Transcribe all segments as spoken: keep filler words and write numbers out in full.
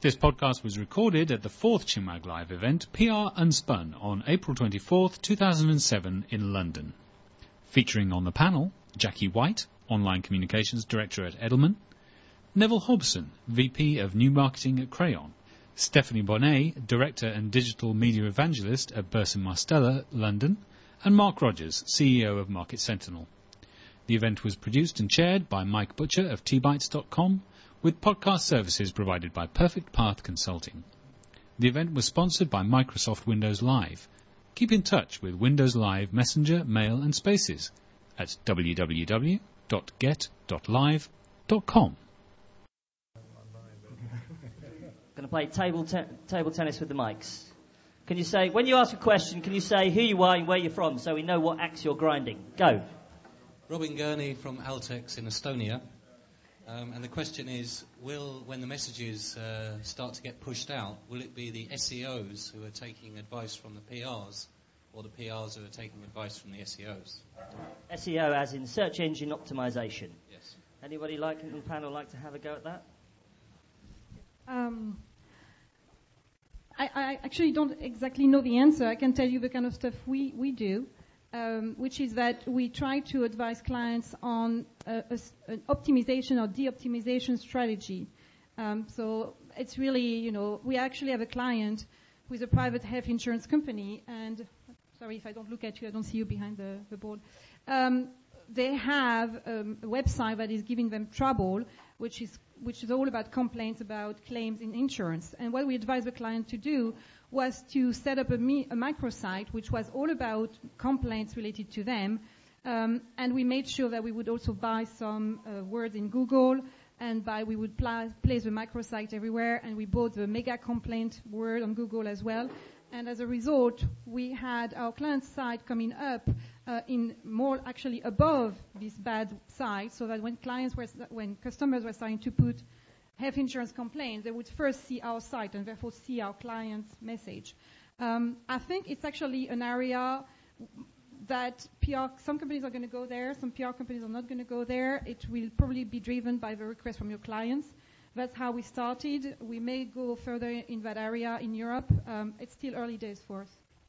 This podcast was recorded at the fourth Chinmag Live event, P R Unspun, on April twenty-fourth, two thousand seven in London. Featuring on the panel, Jackie White, Online Communications Director at Edelman, Neville Hobson, V P of New Marketing at Crayon, Stephanie Bonnet, Director and Digital Media Evangelist at Burson Marsteller, London, and Mark Rogers, C E O of Market Sentinel. The event was produced and chaired by Mike Butcher of T Bytes dot com, with podcast services provided by Perfect Path Consulting. The event was sponsored by Microsoft Windows Live. Keep in touch with Windows Live Messenger, Mail and Spaces at w w w dot get dot live dot com. Going to play table te- table tennis with the mics. Can you say, when you ask a question, can you say who you are and where you're from so we know what axe you're grinding? Go. Robin Gurney from Altex in Estonia. Um, and the question is, will, when the messages uh, start to get pushed out, will it be the S E Os who are taking advice from the P Rs, or the P Rs who are taking advice from the S E Os? S E O as in search engine optimization. Yes. Anybody like in the panel like to have a go at that? Um, I, I actually don't exactly know the answer. I can tell you the kind of stuff we, we do. Um, which is that we try to advise clients on a, a, an optimization or de-optimization strategy. Um, so it's really, you know, we actually have a client who is a private health insurance company, and sorry if I don't look at you, I don't see you behind the, the board. Um, they have um, a website that is giving them trouble, which is which is all about complaints about claims in insurance. And what we advise the client to do was to set up a, mi- a microsite which was all about complaints related to them. Um, and we made sure that we would also buy some uh, words in Google, and by we would pla- place the microsite everywhere, and we bought the mega complaint word on Google as well. And as a result, we had our client's site coming up uh, in more actually above this bad site, so that when clients were, when customers were starting to put health insurance complaints, they would first see our site and therefore see our client's message. Um, I think it's actually an area that P R, some companies are going to go there, some P R companies are not going to go there. It will probably be driven by the request from your clients. That's how we started. We may go further in that area in Europe. Um, it's still early days for us.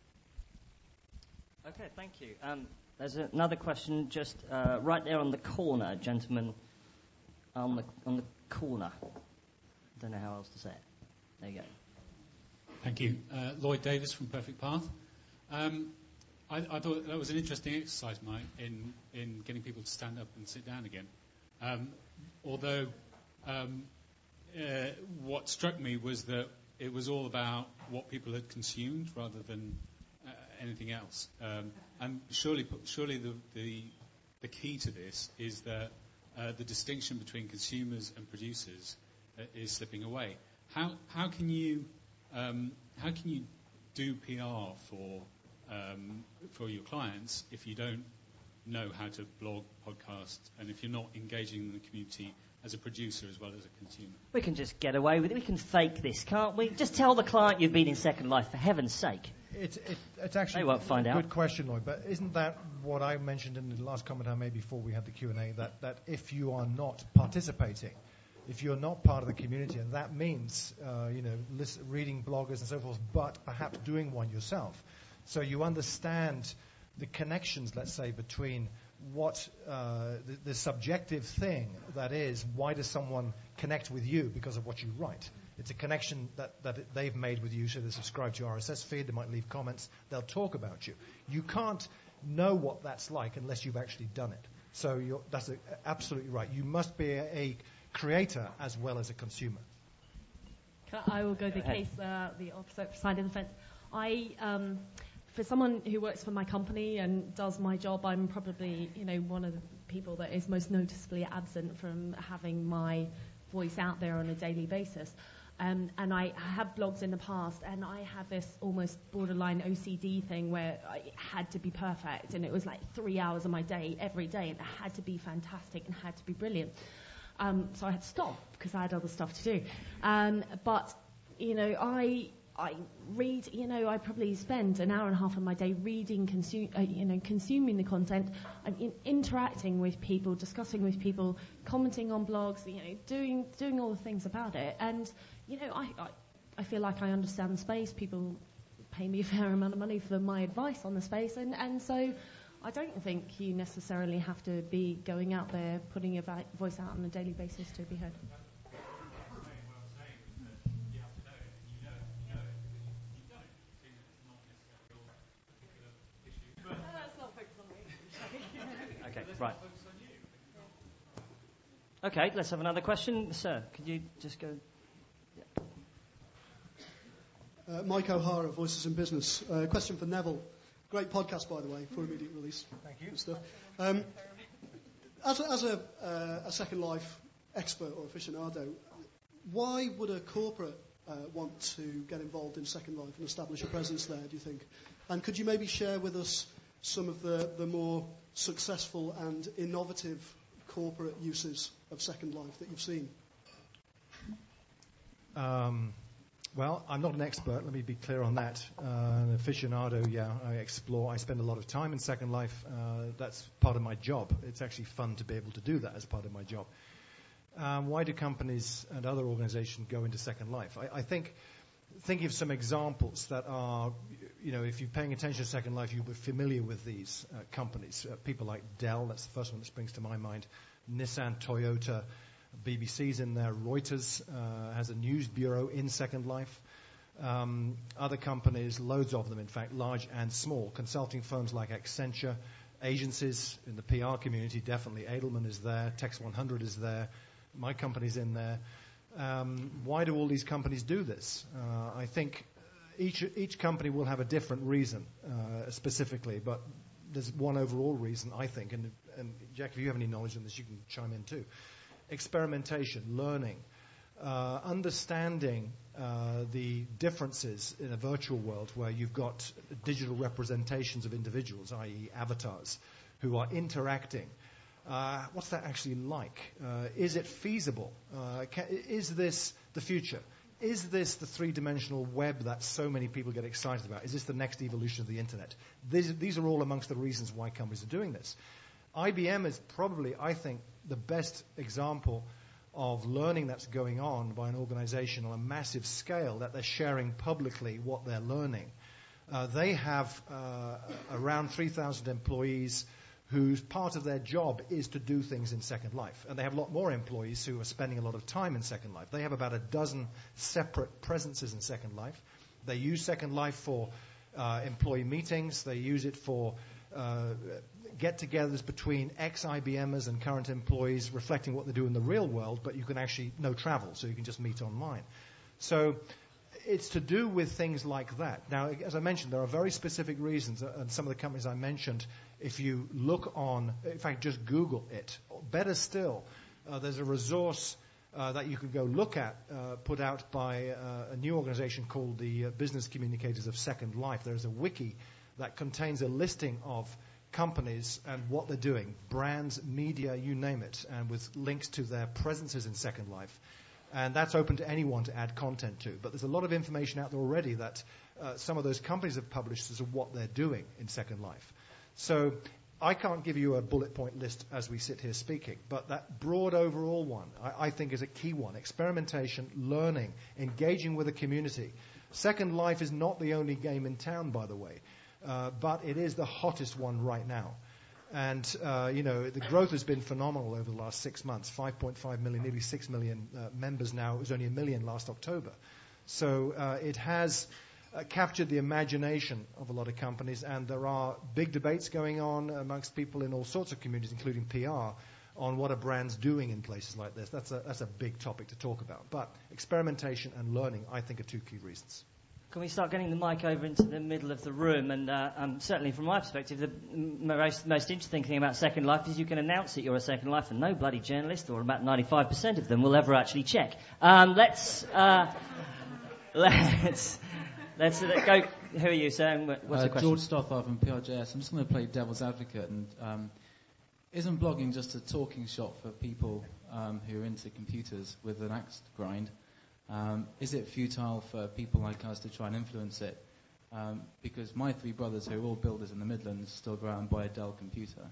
Okay, thank you. Um, there's another question just uh, right there on the corner, gentlemen, on the on the corner. I don't know how else to say it. There you go. Thank you. Uh, Lloyd Davis from Perfect Path. Um, I, I thought that was an interesting exercise, Mike, in, in getting people to stand up and sit down again. Um, although um, uh, what struck me was that it was all about what people had consumed rather than uh, anything else. Um, and surely, surely the, the the key to this is that uh, the distinction between consumers and producers uh, is slipping away. How how can you um, how can you do P R for um, for your clients if you don't know how to blog, podcast, and if you're not engaging in the community as a producer as well as a consumer? We can just get away with it. We can fake this, can't we? Just tell the client you've been in Second Life, for heaven's sake. It's, it, it's actually they won't find a out. Good question, Lloyd. But isn't that what I mentioned in the last comment I made before we had the Q and A, that, that if you are not participating, if you're not part of the community, and that means, uh, you know, list, reading bloggers and so forth, but perhaps doing one yourself. So you understand the connections, let's say, between what uh, the, the subjective thing that is, why does someone connect with you because of what you write? It's a connection that, that they've made with you, so they subscribe to your R S S feed, they might leave comments, they'll talk about you. You can't know what that's like unless you've actually done it. So you're, that's a, absolutely right. You must be a, a creator as well as a consumer. I will go the case, uh, the opposite side of the fence. I, um, for someone who works for my company and does my job, I'm probably, you know, one of the people that is most noticeably absent from having my voice out there on a daily basis. Um, and I have blogs in the past, and I had this almost borderline O C D thing where it had to be perfect, and it was like three hours of my day every day, and it had to be fantastic and had to be brilliant. Um, so I had to stop because I had other stuff to do. Um, but, you know, I I read, you know, I probably spend an hour and a half of my day reading, consume, uh, you know, consuming the content. I'm in, interacting with people, discussing with people, commenting on blogs, you know, doing doing all the things about it. And, you know, I, I, I feel like I understand the space. People pay me a fair amount of money for my advice on the space. And, and so I don't think you necessarily have to be going out there, putting your vi- voice out on a daily basis to be heard. Okay, right. Okay, let's have another question. Sir, could you just go... Yeah. Uh, Mike O'Hara, Voices in Business. Uh, question for Neville. Great podcast, by the way, for immediate release. Thank you. Good stuff. Um, as a, as a, uh, a Second Life expert or aficionado, why would a corporate uh, want to get involved in Second Life and establish a presence there, do you think? And could you maybe share with us some of the, the more successful and innovative corporate uses of Second Life that you've seen? Um, well, I'm not an expert, let me be clear on that. Uh, an aficionado, yeah, I explore, I spend a lot of time in Second Life. Uh, that's part of my job. It's actually fun to be able to do that as part of my job. Um, why do companies and other organizations go into Second Life? I, I think, thinking of some examples that are, you know, if you're paying attention to Second Life, you'll be familiar with these uh, companies. Uh, people like Dell, that's the first one that springs to my mind. Nissan, Toyota, B B C's in there. Reuters uh, has a news bureau in Second Life. Um, other companies, loads of them, in fact, large and small. Consulting firms like Accenture, agencies in the P R community, definitely. Edelman is there. Tex one hundred is there. My company's in there. Um, why do all these companies do this? Uh, I think each each company will have a different reason uh, specifically, but there's one overall reason, I think. And, and Jack, if you have any knowledge on this, you can chime in too. Experimentation, learning, uh, understanding uh, the differences in a virtual world where you've got digital representations of individuals, that is avatars, who are interacting. Uh, what's that actually like? Uh, is it feasible? Uh, can, is this the future? Is this the three-dimensional web that so many people get excited about? Is this the next evolution of the internet? These, these are all amongst the reasons why companies are doing this. I B M is probably, I think, the best example of learning that's going on by an organization on a massive scale, that they're sharing publicly what they're learning. Uh, they have uh, around three thousand employees whose part of their job is to do things in Second Life. And they have a lot more employees who are spending a lot of time in Second Life. They have about a dozen separate presences in Second Life. They use Second Life for uh, employee meetings. They use it for uh, get-togethers between ex-I B Mers and current employees, reflecting what they do in the real world, but you can actually, no travel, so you can just meet online. So it's to do with things like that. Now, as I mentioned, there are very specific reasons, and some of the companies I mentioned, if you look on, in fact, just Google it. Better still, uh, there's a resource uh, that you can go look at, uh, put out by uh, a new organization called the uh, Business Communicators of Second Life. There's a wiki that contains a listing of companies and what they're doing, brands, media, you name it, and with links to their presences in Second Life. And that's open to anyone to add content to. But there's a lot of information out there already that uh, some of those companies have published as to what they're doing in Second Life. So I can't give you a bullet point list as we sit here speaking, but that broad overall one, I, I think, is a key one. Experimentation, learning, engaging with a community. Second Life is not the only game in town, by the way, uh, but it is the hottest one right now. And, uh, you know, the growth has been phenomenal over the last six months, five point five million, nearly six million uh, members now. It was only a million last October. So uh, it has uh, captured the imagination of a lot of companies, and there are big debates going on amongst people in all sorts of communities, including P R, on what a brand's doing in places like this. That's a, that's a big topic to talk about. But experimentation and learning, I think, are two key reasons. Can we start getting the mic over into the middle of the room? And uh, um, certainly from my perspective, the most, most interesting thing about Second Life is you can announce that you're a Second Life, and no bloody journalist, or about ninety-five percent of them, will ever actually check. Um, let's uh, let's let's uh, go. Who are you, sir? What's uh, the question? George Stothard from P R J S. I'm just going to play devil's advocate. And um, isn't blogging just a talking shop for people um, who are into computers with an axe to grind? Um, is it futile for people like us to try and influence it? Um, because my three brothers, who are all builders in the Midlands, still go out and buy a Dell computer.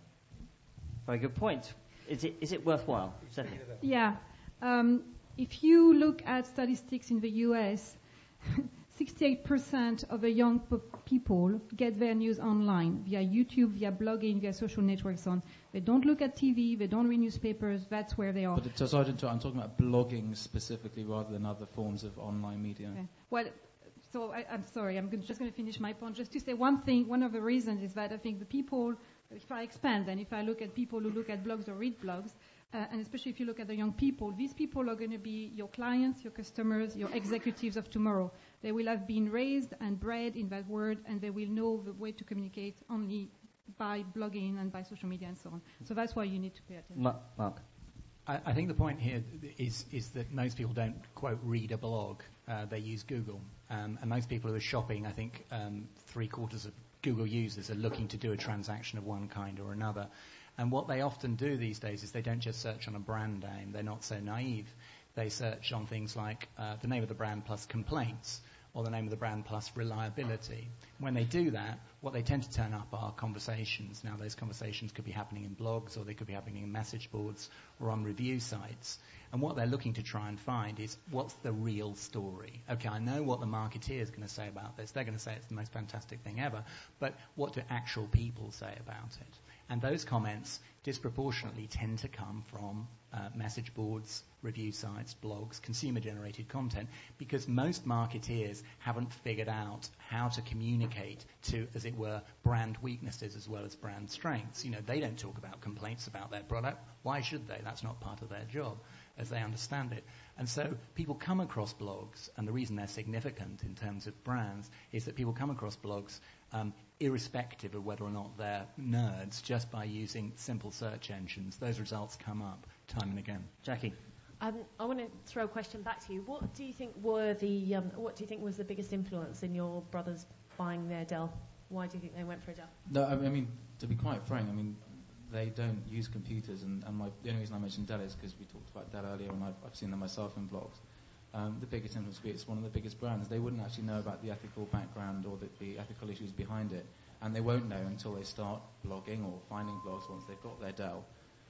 Very good point. Is it is it worthwhile? Stephanie? Yeah. Um, if you look at statistics in the U S, sixty-eight percent of the young po- people get their news online via YouTube, via blogging, via social networks. On they don't look at T V, they don't read newspapers. That's where they are. But it, sorry, I'm talking about blogging specifically rather than other forms of online media. Okay. Well, so I, I'm sorry. I'm gonna, just going to finish my point. Just to say one thing. One of the reasons is that I think the people, if I expand, and if I look at people who look at blogs or read blogs, uh, and especially if you look at the young people, these people are going to be your clients, your customers, your executives of tomorrow. They will have been raised and bred in that world, and they will know the way to communicate only by blogging and by social media and so on. So that's why you need to pay attention. Ma- Mark. I, I think the point here is is that most people don't, quote, read a blog. Uh, they use Google. Um, and most people who are shopping, I think um, three quarters of Google users are looking to do a transaction of one kind or another. And what they often do these days is they don't just search on a brand name. They're not so naive. They search on things like uh, the name of the brand plus complaints, or the name of the brand plus reliability. When they do that, what they tend to turn up are conversations. Now, those conversations could be happening in blogs, or they could be happening in message boards or on review sites. And what they're looking to try and find is, what's the real story? Okay, I know what the marketeer is going to say about this. They're going to say it's the most fantastic thing ever. But what do actual people say about it? And those comments disproportionately tend to come from uh, message boards, review sites, blogs, consumer-generated content, because most marketeers haven't figured out how to communicate to, as it were, brand weaknesses as well as brand strengths. You know, they don't talk about complaints about their product. Why should they? That's not part of their job, as they understand it. And so people come across blogs, and the reason they're significant in terms of brands is that people come across blogs um, irrespective of whether or not they're nerds, just by using simple search engines. Those results come up time and again. Jackie. Um, I want to throw a question back to you. What do you think were the um, what do you think was the biggest influence in your brothers buying their Dell? Why do you think they went for a Dell? No, I mean, to be quite frank, I mean, they don't use computers, and, and my, the only reason I mentioned Dell is because we talked about Dell earlier, and I've, I've seen them myself in blogs. Um, the biggest influence would be it's one of the biggest brands. They wouldn't actually know about the ethical background or the, the ethical issues behind it, and they won't know until they start blogging or finding blogs once they've got their Dell.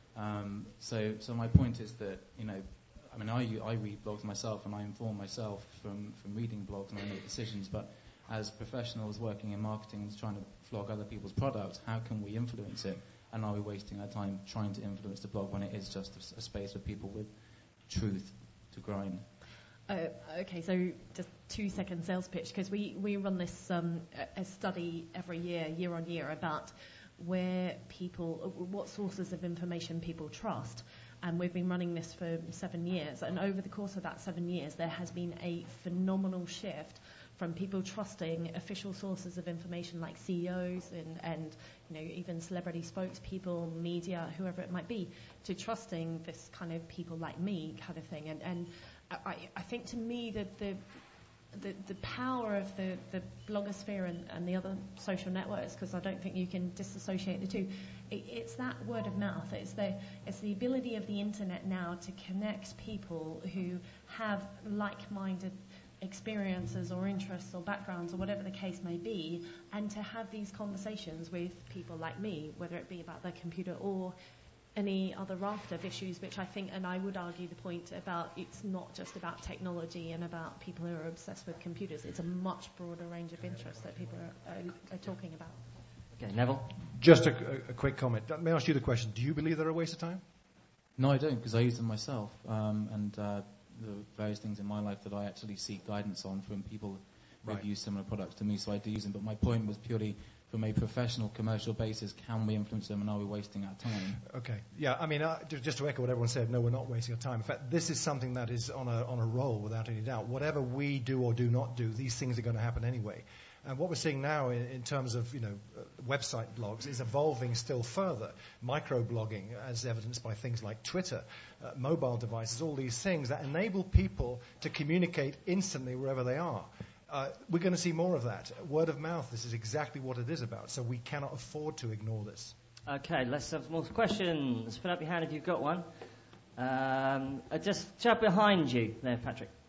Um, so, so my point is that, you know, I mean, I, I read blogs myself, and I inform myself from, from reading blogs, and I make decisions, but as professionals working in marketing and trying to flog other people's products, how can we influence it? And are we wasting our time trying to influence the blog when it is just a, a space for people with truth to grind? Uh, okay, so just two second sales pitch, because we, we run this um, a, a study every year, year on year, about where people, what sources of information people trust. And we've been running this for seven years. And over the course of that seven years, there has been a phenomenal shift from people trusting official sources of information like C E Os and, and you know, even celebrity spokespeople, media, whoever it might be, to trusting this kind of people like me kind of thing. And, and I, I think to me that the The, the power of the, the blogosphere and, and the other social networks, because I don't think you can disassociate the two, it, it's that word of mouth. It's the, it's the ability of the internet now to connect people who have like-minded experiences or interests or backgrounds or whatever the case may be, and to have these conversations with people like me, whether it be about their computer or any other raft of issues, which I think, and I would argue the point about it's not just about technology and about people who are obsessed with computers. It's a much broader range of interests that people are, are, are talking about. Okay, Neville? Just a, a, a quick comment. Let me ask you the question. Do you believe they're a waste of time? No, I don't, because I use them myself. Um, and uh, the various things in my life that I actually seek guidance on from people who Right. use similar products to me, so I do use them. But my point was purely from a professional, commercial basis, can we influence them, and are we wasting our time? Okay. Yeah, I mean, uh, just to echo what everyone said, no, we're not wasting our time. In fact, this is something that is on a, on a roll without any doubt. Whatever we do or do not do, these things are going to happen anyway. And what we're seeing now in, in terms of, you know, uh, website blogs is evolving still further. Microblogging, as evidenced by things like Twitter, uh, mobile devices, all these things that enable people to communicate instantly wherever they are. Uh, we're going to see more of that. Word of mouth, this is exactly what it is about. So we cannot afford to ignore this. Okay, let's have some more questions. Put up your hand if you've got one. Um, uh, just chat behind you there, Patrick.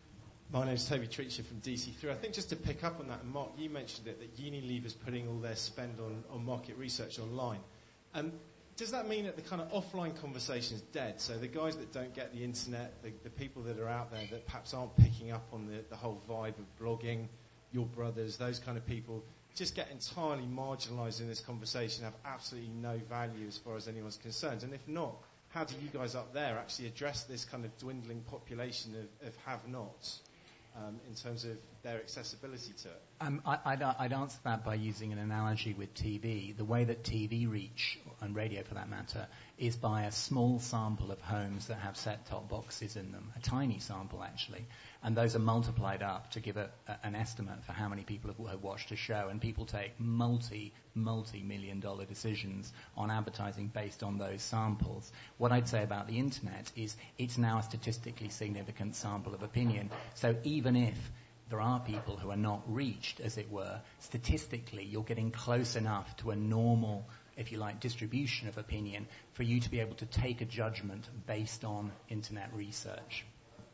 My name's Toby Treacher from D C three. I think just to pick up on that, and Mark, you mentioned it, that Unilever's putting all their spend on, on market research online. Um, does that mean that the kind of offline conversation is dead? So the guys that don't get the internet, the, the people that are out there that perhaps aren't picking up on the, the whole vibe of blogging, your brothers, those kind of people, just get entirely marginalised in this conversation, have absolutely no value as far as anyone's concerned. And if not, how do you guys up there actually address this kind of dwindling population of, of have-nots? Um, in terms of their accessibility to it? Um, I, I'd, I'd answer that by using an analogy with T V. The way that T V reach, and radio for that matter, is by a small sample of homes that have set-top boxes in them, a tiny sample actually, and those are multiplied up to give a, a, an estimate for how many people have, have watched a show, and people take multi, multi-million dollar decisions on advertising based on those samples. What I'd say about the internet is it's now a statistically significant sample of opinion, so even if there are people who are not reached, as it were, statistically you're getting close enough to a normal, if you like, distribution of opinion for you to be able to take a judgment based on internet research.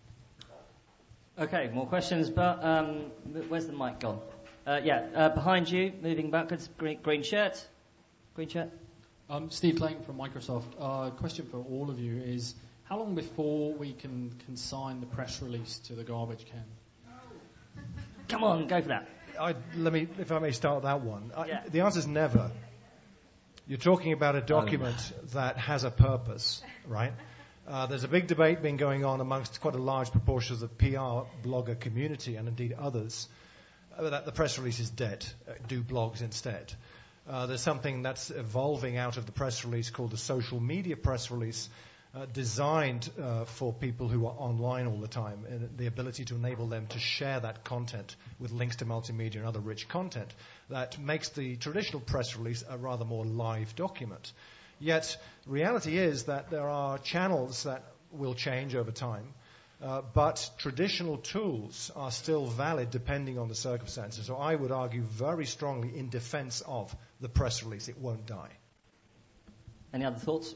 Okay, more questions, but um, where's the mic gone? Uh, yeah, uh, behind you, moving backwards, green, green shirt. Green shirt. Um, Steve Clayton from Microsoft. Uh, question for all of you is, how long before we can consign the press release to the garbage can? Come on, go for that. I, let me, if I may start that one. I, Yeah. The answer is never. You're talking about a document that has a purpose, right? Uh, there's a big debate been going on amongst quite a large proportion of the P R blogger community and indeed others uh, that the press release is dead. Uh, do blogs instead. Uh, there's something that's evolving out of the press release called the social media press release, uh, designed uh, for people who are online all the time, and the ability to enable them to share that content with links to multimedia and other rich content that makes the traditional press release a rather more live document. Yet, reality is that there are channels that will change over time, uh, but traditional tools are still valid depending on the circumstances. So I would argue very strongly in defense of the press release. It won't die. Any other thoughts?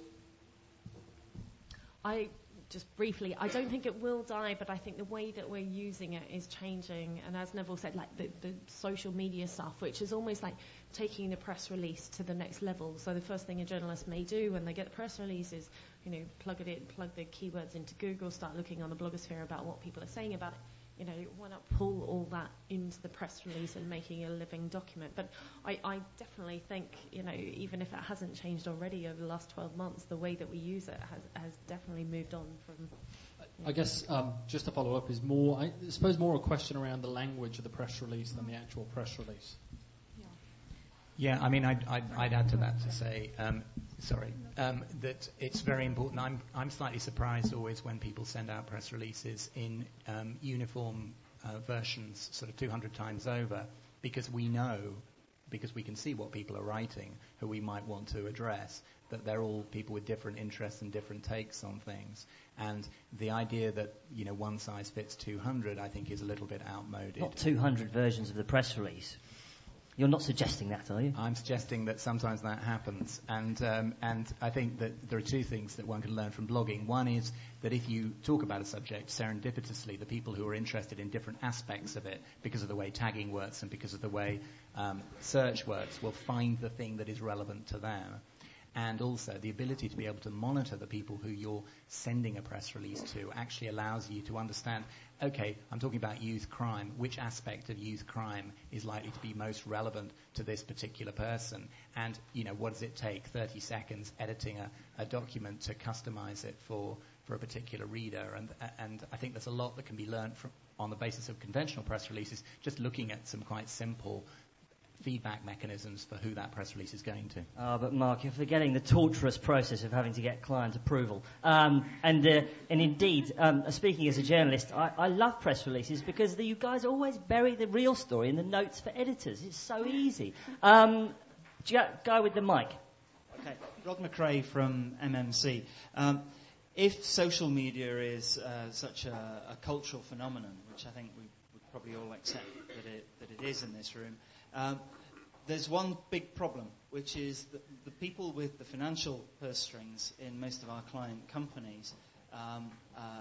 I just briefly, I don't think it will die, but I think the way that we're using it is changing. And as Neville said, like the, the social media stuff, which is almost like taking the press release to the next level. So the first thing a journalist may do when they get the press release is, you know, plug it in, plug the keywords into Google, start looking on the blogosphere about what people are saying about it. You know, why not pull all that into the press release and making a living document? But I, I definitely think, you know, even if it hasn't changed already over the last twelve months, the way that we use it has, has definitely moved on from... I guess um, just to follow up is more, I suppose more a question around the language of the press release than the actual press release. Yeah, I mean, I'd, I'd, I'd add to that to say, um, sorry, um, that it's very important. I'm, I'm slightly surprised always when people send out press releases in um, uniform uh, versions, sort of two hundred times over, because we know, because we can see what people are writing, who we might want to address, that they're all people with different interests and different takes on things. And the idea that, you know, one size fits two hundred, I think, is a little bit outmoded. Not two hundred versions of the press release. You're not suggesting that, are you? I'm suggesting that sometimes that happens. And um, and I think that there are two things that one can learn from blogging. One is that if you talk about a subject serendipitously, the people who are interested in different aspects of it, because of the way tagging works and because of the way um, search works, will find the thing that is relevant to them. And also the ability to be able to monitor the people who you're sending a press release to actually allows you to understand, okay, I'm talking about youth crime. Which aspect of youth crime is likely to be most relevant to this particular person? And, you know, what does it take? thirty seconds editing a, a document to customize it for, for a particular reader. And, and I think there's a lot that can be learned from, on the basis of conventional press releases, just looking at some quite simple feedback mechanisms for who that press release is going to. Oh, but Mark, you're forgetting the torturous process of having to get client approval. Um, and uh, and indeed, um, speaking as a journalist, I, I love press releases because the, you guys always bury the real story in the notes for editors. It's so easy. Um, guy with the mic. Okay, Rod McRae from M M C. Um, if social media is uh, such a, a cultural phenomenon, which I think we would probably all accept that it, that it is in this room, Um, there's one big problem, which is that the people with the financial purse strings in most of our client companies um, uh,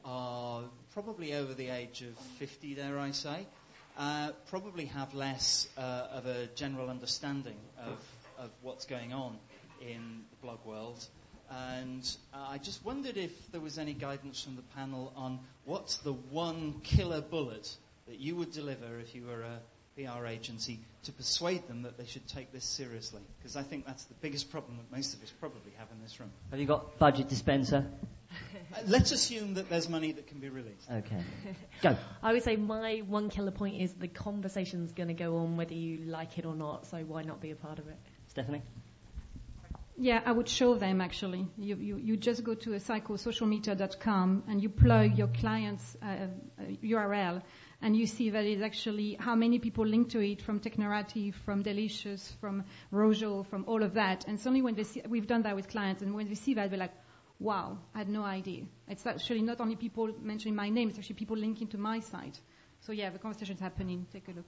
are probably over the age of fifty, dare I say, uh, probably have less uh, of a general understanding of, of what's going on in the blog world. And uh, I just wondered if there was any guidance from the panel on what's the one killer bullet that you would deliver if you were a P R agency to persuade them that they should take this seriously. Because I think that's the biggest problem that most of us probably have in this room. Have you got budget dispenser? Uh, let's assume that there's money that can be released. Okay. Go. I would say my one killer point is the conversation's going to go on whether you like it or not, so why not be a part of it? Stephanie? Yeah, I would show them actually. You, you, you just go to a psychosocial meter dot com and you plug your client's uh, uh, U R L and you see that it's actually how many people link to it from Technorati, from Delicious, from Rojo, from all of that. And suddenly when they see, we've done that with clients, and when they see that, they're like, wow, I had no idea. It's actually not only people mentioning my name, it's actually people linking to my site. So yeah, the conversation's happening. Take a look.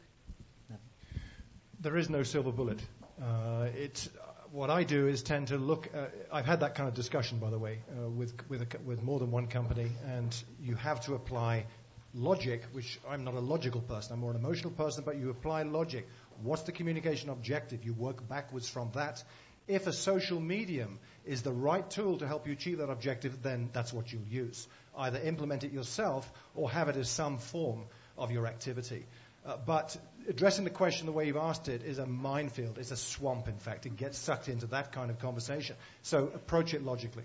There is no silver bullet. Uh, it's, what I do is tend to look, uh, I've had that kind of discussion, by the way, uh, with, with, a, with more than one company, and you have to apply logic, which I'm not a logical person, I'm more an emotional person, but you apply logic. What's the communication objective? You work backwards from that. If a social medium is the right tool to help you achieve that objective, then that's what you'll use. Either implement it yourself or have it as some form of your activity. Uh, but addressing the question the way you've asked it is a minefield. It's a swamp, in fact. It gets sucked into that kind of conversation. So approach it logically.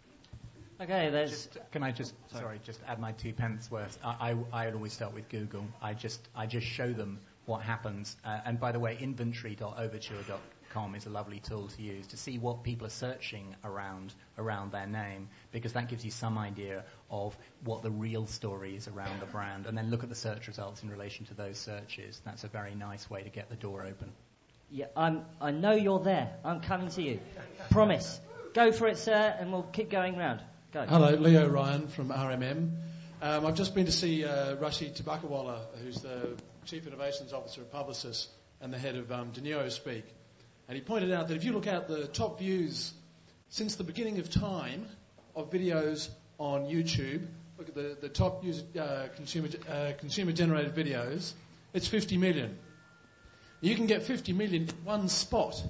Okay, there's... Just, can I just, sorry. sorry, just add my two pence worth? I, I, I'd always start with Google. I just, I just show them what happens. Uh, and by the way, inventory dot overture dot com is a lovely tool to use to see what people are searching around around their name, because that gives you some idea of what the real story is around the brand, and then look at the search results in relation to those searches. That's a very nice way to get the door open. Yeah, I'm, I know you're there. I'm coming to you. Promise. Go for it, sir, and we'll keep going round. Go. Hello, Leo Ryan from R M M. Um, I've just been to see uh, Rashid Tabakawala, who's the Chief Innovations Officer of Publicis and the head of um, Deniro speak. And he pointed out that if you look at the top views since the beginning of time of videos on YouTube, look at the, the top user, uh, consumer, uh, consumer-generated videos, it's fifty million. You can get fifty million in one spot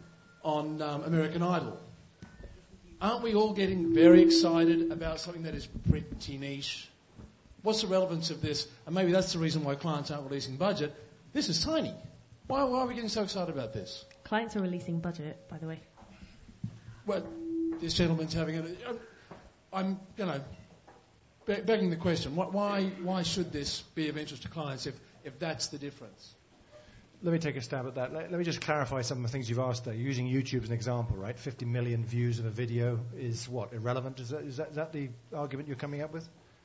on um, American Idol. Aren't we all getting very excited about something that is pretty niche? What's the relevance of this? And maybe that's the reason why clients aren't releasing budget. This is tiny. Why, why are we getting so excited about this? Clients are releasing budget, by the way. Well, this gentleman's having a... I'm, you know, be- begging the question. Why, why should this be of interest to clients if, if that's the difference? Let me take a stab at that. Let, let me just clarify some of the things you've asked there. Using YouTube as an example, right? fifty million views of a video is what? Irrelevant? Is that, is that, is that the argument you're coming up with?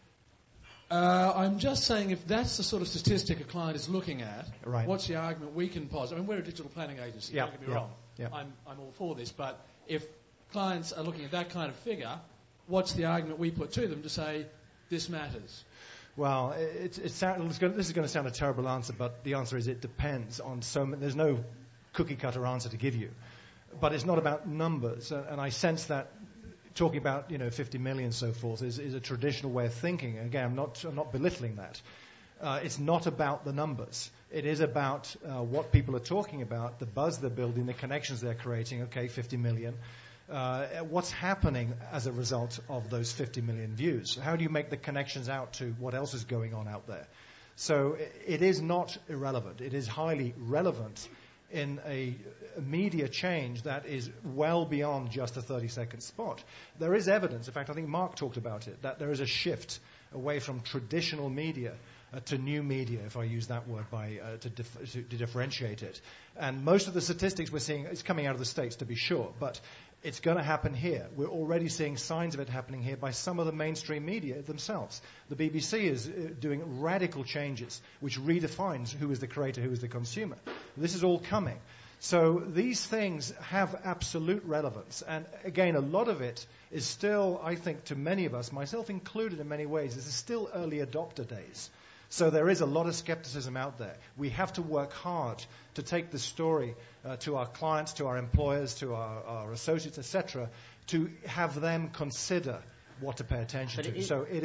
Uh, I'm just saying if that's the sort of statistic a client is looking at, right. What's the argument we can posit? I mean, we're a digital planning agency, yeah, don't get me yeah, wrong. Yeah. I'm, I'm all for this, but if clients are looking at that kind of figure, what's the argument we put to them to say this matters? Well, it, it, it sound, it's going, this is going to sound a terrible answer, but the answer is it depends on so many. There's no cookie-cutter answer to give you. But it's not about numbers, and, and I sense that talking about, you know, fifty million and so forth is, is a traditional way of thinking. Again, I'm not, I'm not belittling that. Uh, it's not about the numbers. It is about uh, what people are talking about, the buzz they're building, the connections they're creating. Okay, fifty million. Uh, what's happening as a result of those fifty million views? How do you make the connections out to what else is going on out there? So it is not irrelevant. It is highly relevant in a, a media change that is well beyond just a thirty-second spot. There is evidence, in fact, I think Mark talked about it, that there is a shift away from traditional media uh, to new media, if I use that word by uh, to, dif- to, to differentiate it. And most of the statistics we're seeing is coming out of the States, to be sure, but it's going to happen here. We're already seeing signs of it happening here by some of the mainstream media themselves. The B B C is uh, doing radical changes, which redefines who is the creator, who is the consumer. This is all coming. So these things have absolute relevance. And again, a lot of it is still, I think, to many of us, myself included in many ways, this is still early adopter days. So there is a lot of skepticism out there. We have to work hard to take the story uh, to our clients, to our employers, to our, our associates, et cetera, to have them consider what to pay attention but to. it, so it is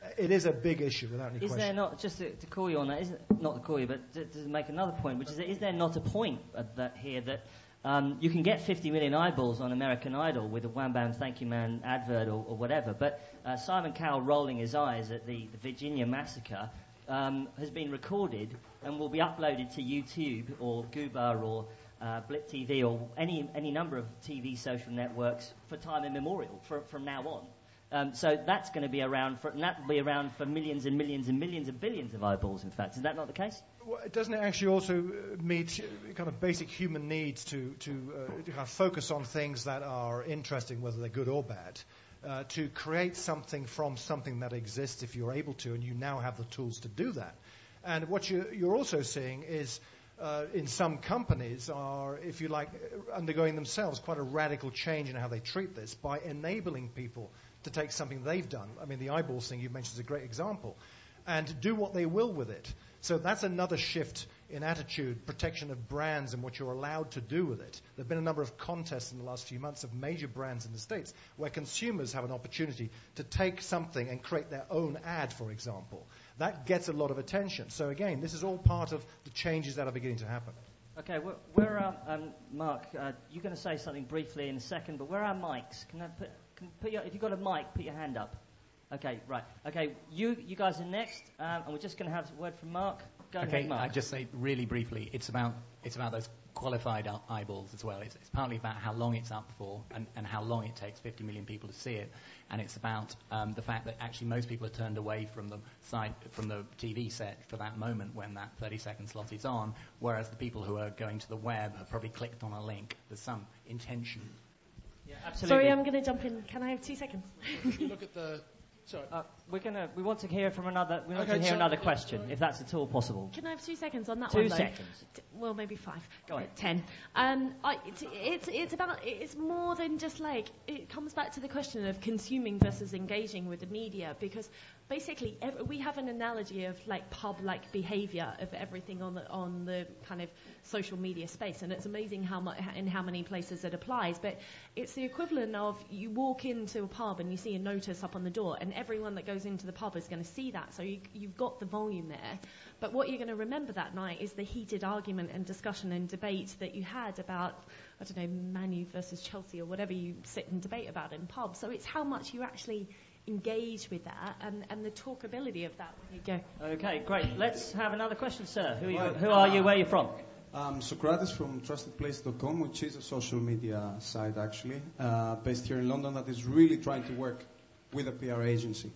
it is a big issue without any is question. Is there not, just to, to call you on that, isn't, not to call you, but to, to make another point, which is, that, is there not a point at that here that um, you can get fifty million eyeballs on American Idol with a Wham Bam Thank You Man advert or, or whatever, but uh, Simon Cowell rolling his eyes at the, the Virginia massacre um, has been recorded and will be uploaded to YouTube or Goobar or uh, Blip T V or any any number of T V social networks for time immemorial, for, from now on. Um, so that's going to be around for, and that will be around for millions and millions and millions and billions of eyeballs, in fact. Is that not the case? Well, doesn't it actually also meet kind of basic human needs to, to, uh, to kind of focus on things that are interesting, whether they're good or bad, uh, to create something from something that exists if you're able to, and you now have the tools to do that. And what you, you're also seeing is uh, in some companies are, if you like, undergoing themselves quite a radical change in how they treat this by enabling people to take something they've done. I mean, the eyeballs thing you mentioned is a great example, and do what they will with it. So that's another shift in attitude, protection of brands and what you're allowed to do with it. There have been a number of contests in the last few months of major brands in the States where consumers have an opportunity to take something and create their own ad, for example. That gets a lot of attention. So again, this is all part of the changes that are beginning to happen. Okay, where, where are, um, Mark, uh, you're going to say something briefly in a second, but where are mics? Can I put, can put your, if you've got a mic, put your hand up. Okay, right. Okay, you you guys are next, um, and we're just going to have a word from Mark. Go okay, ahead, Mark. I just say really briefly, it's about it's about those qualified eyeballs as well. It's, it's partly about how long it's up for and, and how long it takes fifty million people to see it, and it's about um, the fact that actually most people are turned away from the side from the T V set for that moment when that thirty second slot is on, whereas the people who are going to the web have probably clicked on a link. There's some intention. Yeah, absolutely. Sorry, I'm going to jump in. Can I have two seconds? If you look at the Sorry. Uh, we're gonna. We want to hear from another. We want okay, to hear so, another yeah, question, sorry. if that's at all possible. Can I have two seconds on that two one? Two seconds. T- well, maybe five. Go on. Ten. Um, I, it's, it's it's about it's more than just like it comes back to the question of consuming versus engaging with the media, because basically every, we have an analogy of like pub-like behaviour of everything on the on the kind of social media space, and it's amazing how much in how many places it applies. But it's the equivalent of you walk into a pub and you see a notice up on the door, and everyone that goes into the pub is going to see that. So you, you've got the volume there. But what you're going to remember that night is the heated argument and discussion and debate that you had about, I don't know, Man U versus Chelsea or whatever you sit and debate about in pubs. So it's how much you actually engage with that and, and the talkability of that when you go. Okay, great. Let's have another question, sir. Who are you? Who are you? Where are you from? Um, Socrates from trusted place dot com, which is a social media site actually, uh, based here in London, that is really trying to work with a P R agency.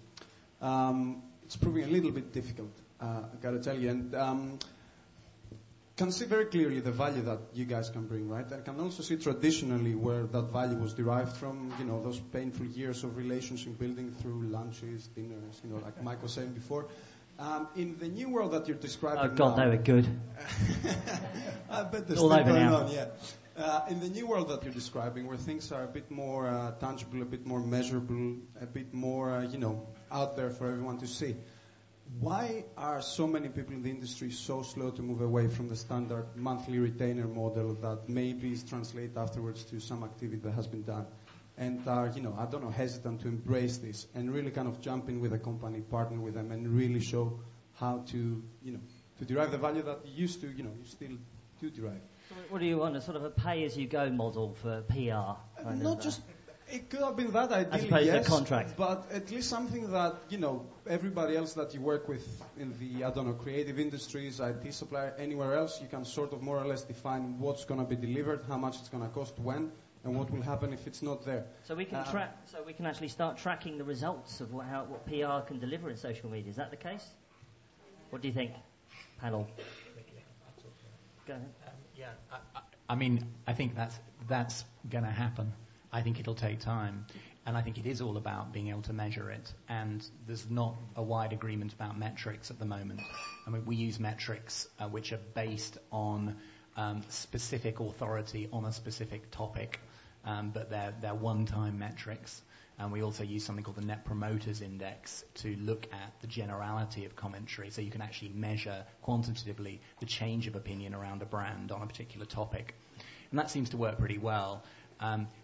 Um, it's proving a little bit difficult, uh, I gotta tell you, and um, can see very clearly the value that you guys can bring, right? I can also see traditionally where that value was derived from, you know, those painful years of relationship building through lunches, dinners, you know, like Mike was saying before. Um, in the new world that you're describing Oh, God, now, they were good. I bet there's All still over going now. on, yeah. Uh, in the new world that you're describing, where things are a bit more uh, tangible, a bit more measurable, a bit more, uh, you know, out there for everyone to see, why are so many people in the industry so slow to move away from the standard monthly retainer model that maybe is translated afterwards to some activity that has been done? And are, you know, I don't know, hesitant to embrace this and really kind of jump in with a company, partner with them, and really show how to, you know, to derive the value that you used to, you know, you still do derive. So what do you want? A sort of a pay-as-you-go model for P R? Kind Not of, uh, just, it could have been that ideally, as opposed yes, to a contract. But at least something that, you know, everybody else that you work with in the, I don't know, creative industries, I T supplier, anywhere else, you can sort of more or less define what's going to be delivered, how much it's going to cost, when, and what will happen if it's not there. So we can Uh, track. So we can actually start tracking the results of what, how, what P R can deliver in social media. Is that the case? What do you think, panel? Go ahead. Um, yeah, I, I, I mean, I think that's that's going to happen. I think it'll take time, and I think it is all about being able to measure it. And there's not a wide agreement about metrics at the moment. I mean, we use metrics uh, which are based on um, specific authority on a specific topic, um, but they're they're one-time metrics. And we also use something called the Net Promoters Index to look at the generality of commentary, so you can actually measure quantitatively the change of opinion around a brand on a particular topic. And that seems to work pretty well. Um,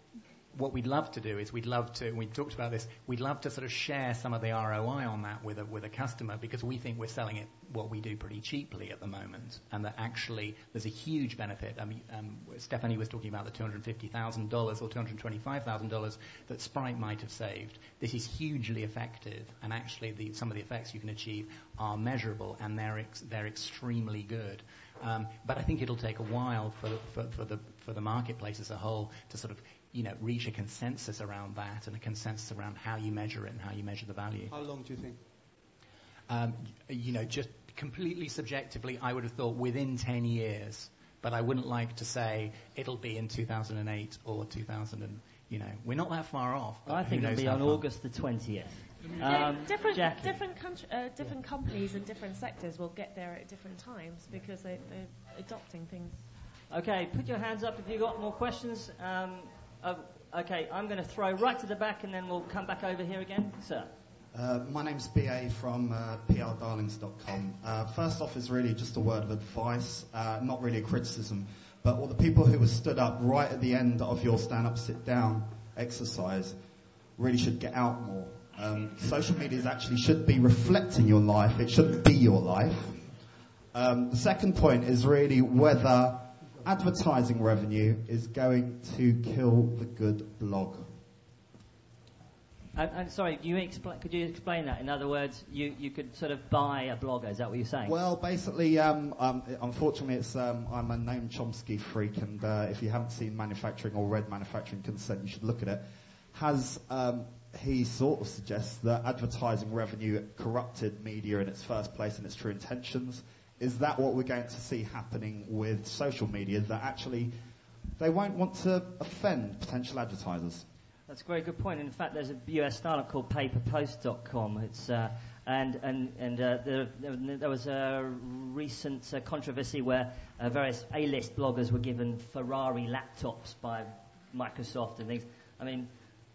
what we'd love to do is we'd love to, and we talked about this, we'd love to sort of share some of the R O I on that with a, with a customer, because we think we're selling it what we do pretty cheaply at the moment, and that actually there's a huge benefit. I mean, um, Stephanie was talking about the two hundred fifty thousand dollars or two hundred twenty-five thousand dollars that Sprite might have saved. This is hugely effective, and actually the, some of the effects you can achieve are measurable, and they're ex- they're extremely good. Um, but I think it'll take a while for, for, for the for the marketplace as a whole to sort of, you know, reach a consensus around that, and a consensus around how you measure it and how you measure the value. How long do you think? Um, you know, just completely subjectively, I would have thought within ten years, but I wouldn't like to say it'll be in two thousand eight or two thousand. And, you know, we're not that far off. I think it'll be on August the twentieth. Um, different Jackie. different country, uh, different companies and different sectors will get there at different times because they, they're adopting things. Okay, put your hands up if you've got more questions. Um, uh, okay, I'm going to throw right to the back, and then we'll come back over here again. Sir. Uh, my name's B A from uh, P R darlings dot com. Uh, first off is really just a word of advice, uh, not really a criticism, but all the people who were stood up right at the end of your stand-up, sit-down exercise really should get out more. Um, social media actually should be reflecting your life. It shouldn't be your life. Um, the second point is really whether advertising revenue is going to kill the good blog. And, and sorry, you expl- could you explain that? In other words, you, you could sort of buy a blogger. Is that what you're saying? Well, basically, um, um, unfortunately, it's um, I'm a Noam Chomsky freak, and uh, if you haven't seen Manufacturing or read Manufacturing Consent, you should look at it. Has um, he sort of suggests that advertising revenue corrupted media in its first place and its true intentions? Is that what we're going to see happening with social media, that actually they won't want to offend potential advertisers? That's a very good point. In fact, there's a U S startup called paper post dot com. It's uh, and and and uh, there, there was a recent uh, controversy where uh, various A-list bloggers were given Ferrari laptops by Microsoft and things. I mean,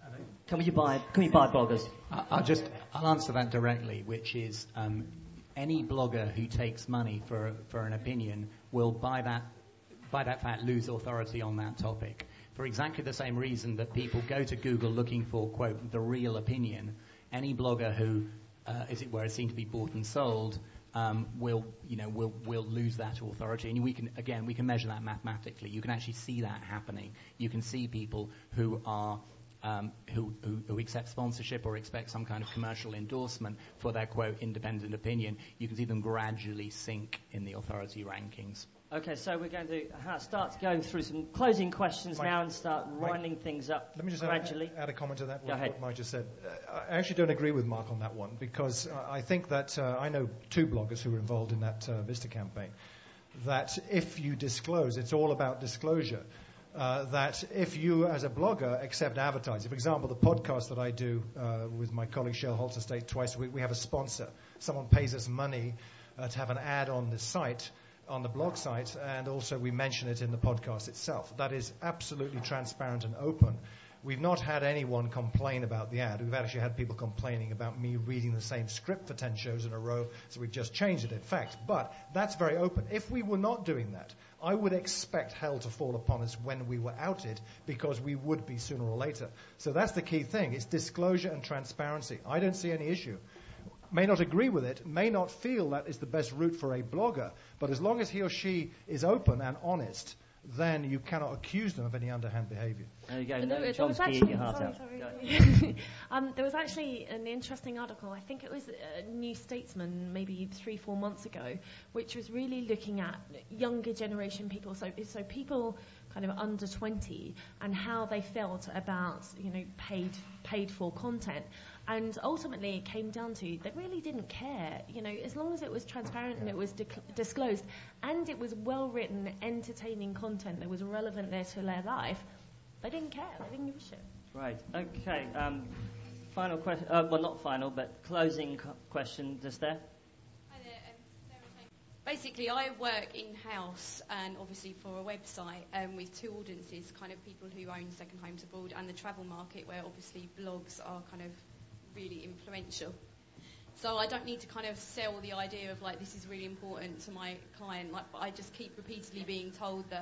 can we buy can we buy bloggers? I'll just I'll answer that directly, which is um, any blogger who takes money for for an opinion will by that by that fact lose authority on that topic. For exactly the same reason that people go to Google looking for, quote, the real opinion, any blogger who, uh, as it were, is seen to be bought and sold, um, will, you know, will will lose that authority. And we can, again, we can measure that mathematically. You can actually see that happening. You can see people who are um, who, who who accept sponsorship or expect some kind of commercial endorsement for their, quote, independent opinion. You can see them gradually sink in the authority rankings. Okay, so we're going to uh, start going through some closing questions Mike, now and start Mike, winding things up Let me just gradually. add, add a comment to that, Go what, ahead. what Mike just said. Uh, I actually don't agree with Mark on that one, because uh, I think that uh, I know two bloggers who were involved in that uh, Vista campaign, that if you disclose, it's all about disclosure. Uh, that if you, as a blogger, accept advertising, for example, the podcast that I do uh, with my colleague Cheryl Holter State twice a week, we have a sponsor. Someone pays us money uh, to have an ad on the site, on the blog site, and also we mention it in the podcast itself. That is absolutely transparent and open. We've not had anyone complain about the ad. We've actually had people complaining about me reading the same script for ten shows in a row, so we've just changed it, in fact. But that's very open. If we were not doing that, I would expect hell to fall upon us when we were outed, because we would be sooner or later. So that's the key thing. It's disclosure and transparency. I don't see any issue. May not agree with it, may not feel that is the best route for a blogger, but as long as he or she is open and honest, then you cannot accuse them of any underhand behavior. There you go. There, No, there was Chomsky, actually, eat your heart sorry, out. sorry. um, there was actually an interesting article, I think it was a New Statesman maybe three, four months ago, which was really looking at younger generation people, so so people kind of under twenty, and how they felt about, you know, paid paid for content. And ultimately, it came down to they really didn't care, you know, as long as it was transparent and it was dic- disclosed, and it was well-written, entertaining content that was relevant there to their life. They didn't care. They didn't give a shit. Right. Okay. Um, final question. Uh, well, not final, but closing co- question. Just there. Hi there. Um, Sarah Tate. Basically, I work in-house and obviously for a website um, with two audiences, kind of people who own second homes abroad and the travel market, where obviously blogs are kind of really influential. So I don't need to kind of sell the idea of like this is really important to my client, like, but I just keep repeatedly being told that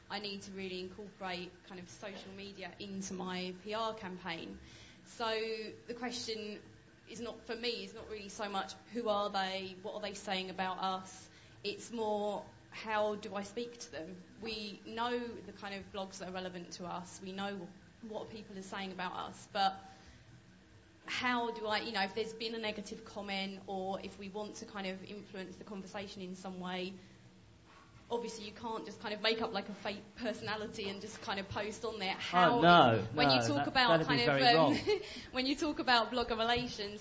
I need to really incorporate kind of social media into my P R campaign. So the question is not, for me, is not really so much who are they, what are they saying about us. It's more, how do I speak to them? We know the kind of blogs that are relevant to us. We know what people are saying about us, but how do I, you know, if there's been a negative comment, or if we want to kind of influence the conversation in some way, obviously you can't just kind of make up like a fake personality and just kind of post on there. How, oh, no, when no, you talk that, about kind of um, wrong. when you talk about blogger relations,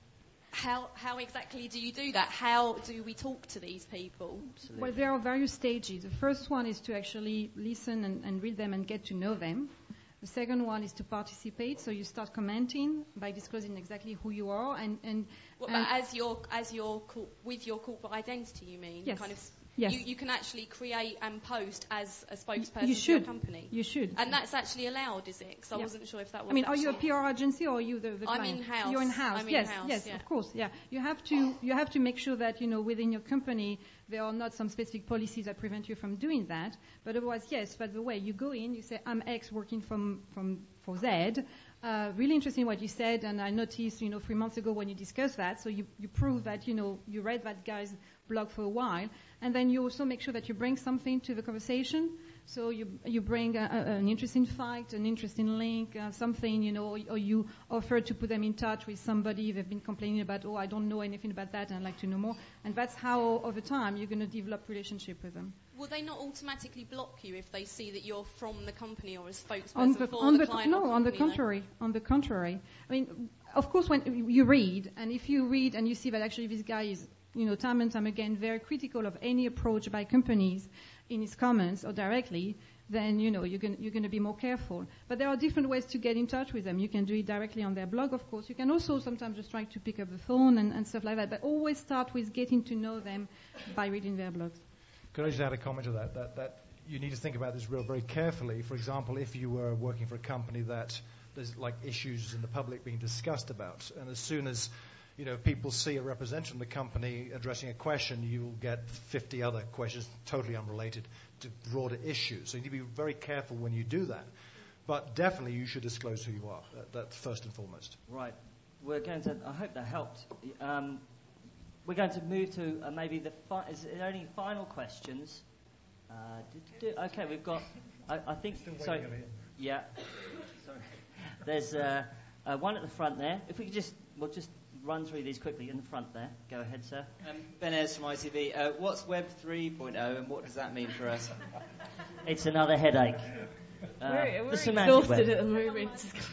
how how exactly do you do that? How do we talk to these people? Absolutely. Well, there are various stages. The first one is to actually listen and, and read them and get to know them. The second one is to participate. So you start commenting by disclosing exactly who you are and and, well, and but as your as your with your corporate identity, you mean? Yes. Kind of. Yes. You, you can actually create and post as a spokesperson you for should. your company. You should. And that's actually allowed, is it? Because yeah. I wasn't sure if that was. I mean, are you a actually... P R agency or are you the, the I'm client? in-house. You're in-house. I'm yes, in-house, yes, yeah. of course. Yeah, you have to you have to make sure that, you know, within your company there are not some specific policies that prevent you from doing that. But otherwise, yes. By the way, you go in, you say, I'm X working from from for Z. Uh, really interesting what you said, and I noticed, you know, three months ago when you discussed that, so you, you prove that, you know, you read that guy's blog for a while, and then you also make sure that you bring something to the conversation. So you you bring a, a, an interesting fact, an interesting link, uh, something, you know, or, or you offer to put them in touch with somebody they've been complaining about, oh, I don't know anything about that and I'd like to know more. And that's how, over time, you're going to develop relationship with them. Will they not automatically block you if they see that you're from the company or a spokesperson on the, for on the, the client? No, or on the company, contrary. Though? On the contrary. I mean, of course, when you read, and if you read and you see that actually this guy is, you know, time and time again, very critical of any approach by companies in his comments or directly, then, you know, you're going you're going to be more careful. But there are different ways to get in touch with them. You can do it directly on their blog, of course. You can also sometimes just try to pick up the phone and, and stuff like that. But always start with getting to know them by reading their blogs. Could I just add a comment to that? That, that you need to think about this real very carefully. For example, if you were working for a company that there's like issues in the public being discussed about, and as soon as, you know, people see a representative from the company addressing a question, you will get fifty other questions totally unrelated to broader issues. So you need to be very careful when you do that. But definitely you should disclose who you are. That, that's first and foremost. Right. We're going to, I hope that helped. Um, we're going to move to uh, maybe the, fi- is there any final questions? Uh, do, do, do, okay, we've got, I, I think, sorry. Yeah. Sorry. There's uh, uh, one at the front there. If we could just, we'll just run through these quickly in the front there. Go ahead, sir. Um, Ben Ayres from I T V. Uh, what's Web three point oh and what does that mean for us? It's another headache. Uh, we're we're the semantic exhausted web. at the moment.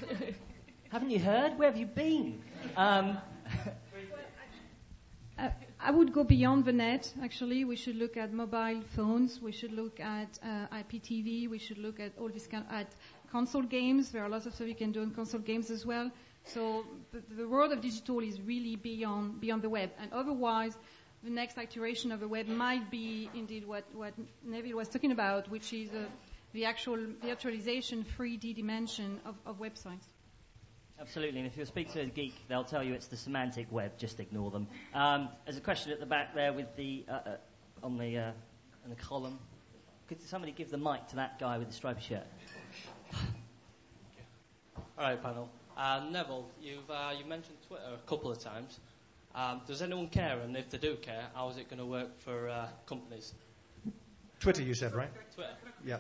Haven't you heard? Where have you been? Um, Uh, I would go beyond the net, actually. We should look at mobile phones. We should look at uh, I P T V. We should look at all this kind of, at console games. There are lots of stuff you can do on console games as well. So the, the world of digital is really beyond beyond the web. And otherwise, the next iteration of the web might be indeed what, what Neville was talking about, which is uh, the actual virtualization three D dimension of, of websites. Absolutely, and if you speak to a geek, they'll tell you it's the semantic web. Just ignore them. Um, there's a question at the back there with the uh, uh, on the uh, in the column. Could somebody give the mic to that guy with the striped shirt? All right, panel. Uh, Neville, you've uh, you mentioned Twitter a couple of times. Um, does anyone care? And if they do care, how is it going to work for uh, companies? Twitter, you said, right? Twitter. Yeah.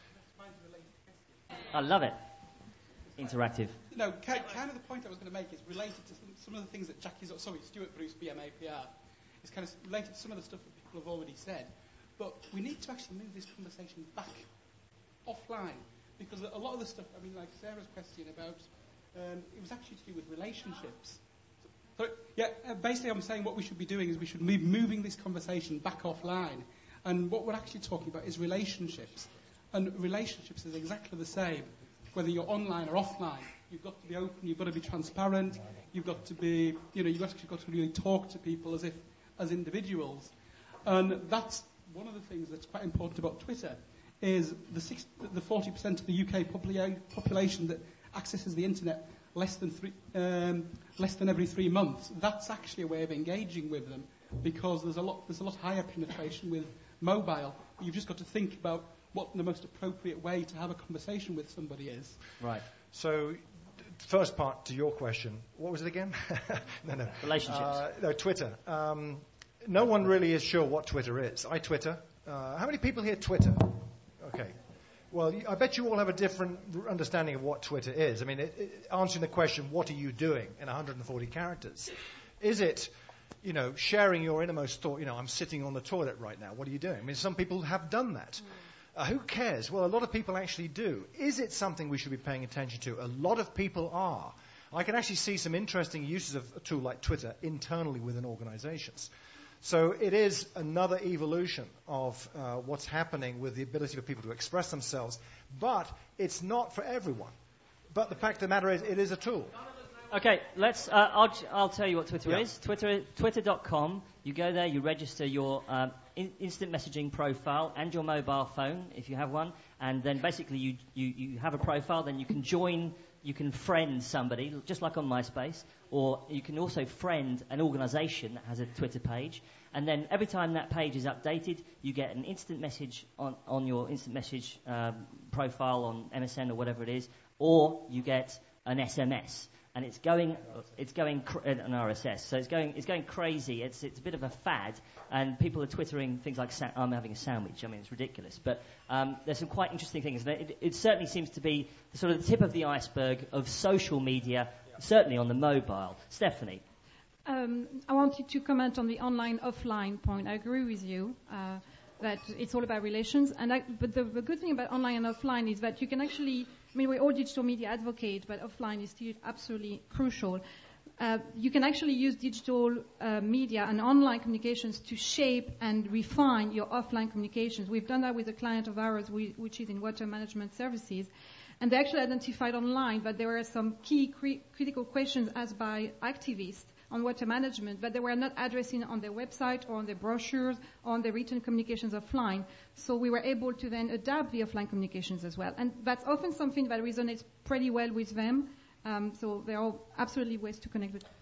I love it. Interactive. No, kind of the point I was going to make is related to some, some of the things that Jackie's, sorry, Stuart Bruce, B M A P R, is kind of related to some of the stuff that people have already said. But we need to actually move this conversation back offline, because a lot of the stuff, I mean, like Sarah's question about, um, it was actually to do with relationships. So, yeah, uh, basically I'm saying what we should be doing is we should be moving this conversation back offline. And what we're actually talking about is relationships. And relationships is exactly the same, whether you're online or offline. You've got to be open, you've got to be transparent, you've got to be, you know, you've actually got to really talk to people as if, as individuals. And that's one of the things that's quite important about Twitter, is the, six, the forty percent of the U K popula- population that accesses the internet less than three, um, less than every three months. That's actually a way of engaging with them, because there's a lot, there's a lot higher penetration with mobile. You've just got to think about what the most appropriate way to have a conversation with somebody is. Right. So, first part to your question, what was it again? no, no. Relationships. Uh, no, Twitter. Um, no one really is sure what Twitter is. I Twitter. Uh, how many people here Twitter? Okay. Well, I bet you all have a different understanding of what Twitter is. I mean, it, it, answering the question, what are you doing in one hundred forty characters? Is it, you know, sharing your innermost thought? You know, I'm sitting on the toilet right now. What are you doing? I mean, some people have done that. Uh, who cares? Well, a lot of people actually do. Is it something we should be paying attention to? A lot of people are. I can actually see some interesting uses of a tool like Twitter internally within organizations. So it is another evolution of uh, what's happening with the ability for people to express themselves. But it's not for everyone. But the fact of the matter is, it is a tool. Okay, let's. Uh, I'll, I'll tell you what Twitter Yeah. is. Twitter, twitter dot com. You go there, you register your um, in, instant messaging profile and your mobile phone if you have one, and then basically you, you, you have a profile. Then you can join, you can friend somebody, just like on MySpace, or you can also friend an organisation that has a Twitter page. And then every time that page is updated, you get an instant message on, on your instant message um, profile on M S N or whatever it is, or you get an S M S. And it's going, it's going cr- an R S S. So it's going, it's going crazy. It's, it's a bit of a fad, and people are twittering things like sa- "I'm having a sandwich." I mean, it's ridiculous. But um, there's some quite interesting things. It, it certainly seems to be the sort of the tip of the iceberg of social media, certainly on the mobile. Stephanie. Um, I wanted to comment on the online-offline point. I agree with you uh, that it's all about relations. And I, but the, the good thing about online and offline is that you can actually, I mean, we're all digital media advocates, but offline is still absolutely crucial. Uh, you can actually use digital uh, media and online communications to shape and refine your offline communications. We've done that with a client of ours, we, which is in water management services. And they actually identified online that there were some key cri- critical questions asked by activists on water management, but they were not addressing on their website or on their brochures or on their written communications offline. So we were able to then adapt the offline communications as well. And that's often something that resonates pretty well with them. Um, so there are absolutely ways to connect with.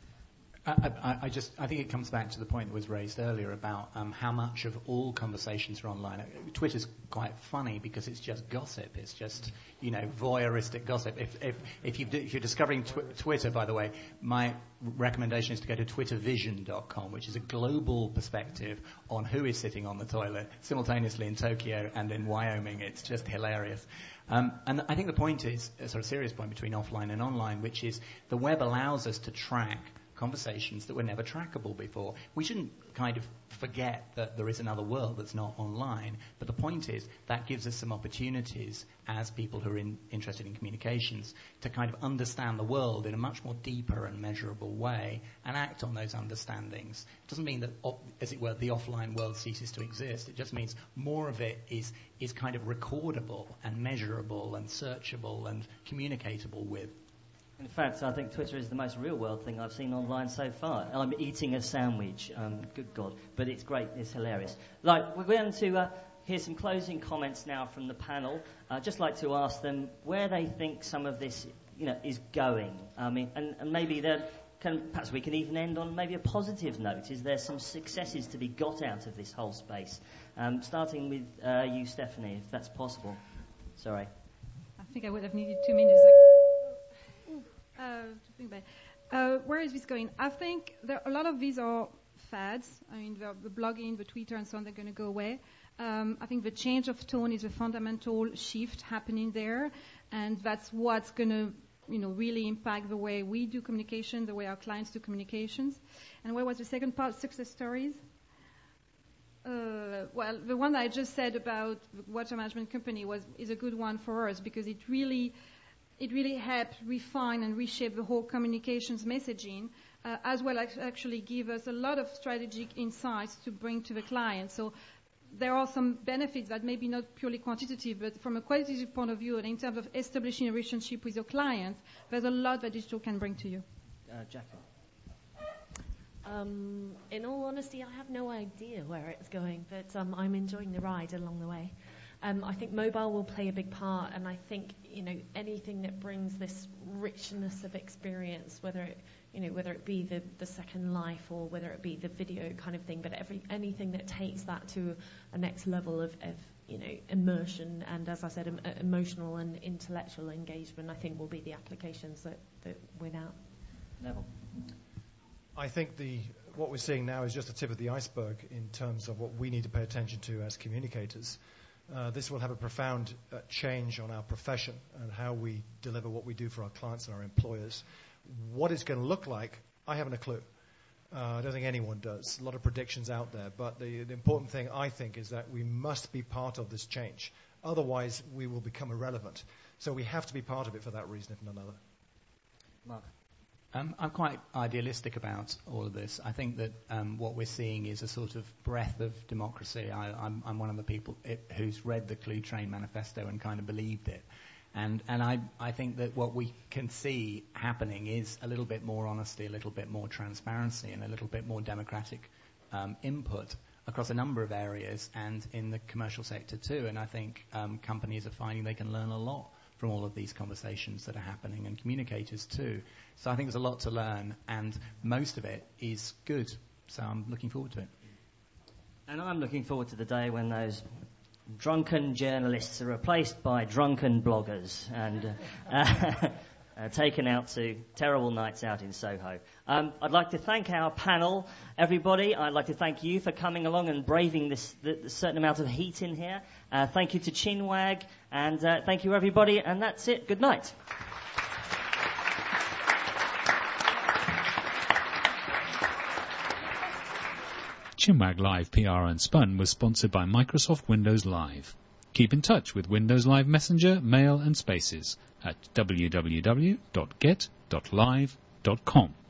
I, I, I just I think it comes back to the point that was raised earlier about um, how much of all conversations are online. Twitter's quite funny because it's just gossip. It's just, you know, voyeuristic gossip. If if if, you if you're discovering tw- Twitter, by the way, my recommendation is to go to twitter vision dot com, which is a global perspective on who is sitting on the toilet simultaneously in Tokyo and in Wyoming. It's just hilarious. Um, and I think the point is a sort of serious point between offline and online, which is the web allows us to track conversations that were never trackable before. We shouldn't kind of forget that there is another world that's not online, but the point is that gives us some opportunities as people who are in, interested in communications to kind of understand the world in a much more deeper and measurable way and act on those understandings. It doesn't mean that, op- as it were, the offline world ceases to exist. It just means more of it is, is kind of recordable and measurable and searchable and communicatable with. In fact, I think Twitter is the most real-world thing I've seen online so far. I'm eating a sandwich. Um, good God. But it's great. It's hilarious. Like, we're going to uh, hear some closing comments now from the panel. I'd just like to ask them where they think some of this, you know, is going. I mean, and, and maybe they're Can, perhaps we can even end on maybe a positive note. Is there some successes to be got out of this whole space? Um, starting with uh, you, Stephanie, if that's possible. Sorry. I think I would have needed two minutes. Uh, to think about. Uh, where is this going? I think there, a lot of these are fads. I mean, the, the blogging, the Twitter, and so on, they're going to go away. Um, I think the change of tone is a fundamental shift happening there, and that's what's going to, you know, really impact the way we do communication, the way our clients do communications. And what was the second part? Success stories. Uh, well, the one that I just said about the water management company was is a good one for us because it really. It really helped refine and reshape the whole communications messaging, uh, as well as actually give us a lot of strategic insights to bring to the client. So there are some benefits that may be not purely quantitative, but from a qualitative point of view and in terms of establishing a relationship with your clients, there's a lot that digital can bring to you. Uh, Jackie. Um, in all honesty, I have no idea where it's going, but um, I'm enjoying the ride along the way. Um, I think mobile will play a big part, and I think, you know, anything that brings this richness of experience, whether it, you know, whether it be the, the Second Life or whether it be the video kind of thing, but every anything that takes that to a next level of, of you know, immersion and, as I said, em- emotional and intellectual engagement, I think will be the applications that, that win out. Neville. I think the what we're seeing now is just the tip of the iceberg in terms of what we need to pay attention to as communicators. Uh, this will have a profound uh, change on our profession and how we deliver what we do for our clients and our employers. What it's going to look like, I haven't a clue. Uh, I don't think anyone does. A lot of predictions out there. But the, the important thing, I think, is that we must be part of this change. Otherwise, we will become irrelevant. So we have to be part of it for that reason, if not another. Mark. Um, I'm quite idealistic about all of this. I think that um, what we're seeing is a sort of breath of democracy. I, I'm, I'm one of the people it, who's read the Cluetrain Manifesto and kind of believed it. And, and I, I think that what we can see happening is a little bit more honesty, a little bit more transparency, and a little bit more democratic um, input across a number of areas and in the commercial sector too. And I think um, companies are finding they can learn a lot from all of these conversations that are happening, and communicators too. So I think there's a lot to learn, and most of it is good. So I'm looking forward to it. And I'm looking forward to the day when those drunken journalists are replaced by drunken bloggers and uh, uh, uh, taken out to terrible nights out in Soho. Um, I'd like to thank our panel, everybody. I'd like to thank you for coming along and braving this the, the certain amount of heat in here. Uh, thank you to Chinwag, and uh, thank you, everybody. And that's it. Good night. Chinwag Live P R Unspun was sponsored by Microsoft Windows Live. Keep in touch with Windows Live Messenger, Mail and Spaces at w w w dot get dot live dot com.